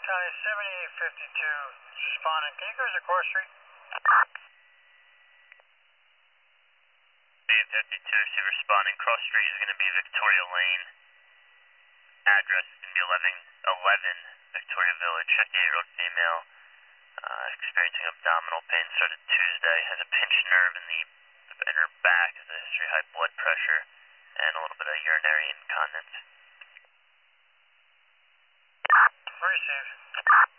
County 7852, responding. Can you go to Core Street? 7852, receive responding. Cross Street is going to be Victoria Lane. Address is going to be 1111 Victoria Village. 58-year-old female, experiencing abdominal pain. Started Tuesday. Has a pinched nerve in her back. Has a history of high blood pressure and a little bit of urinary incontinence. Receive.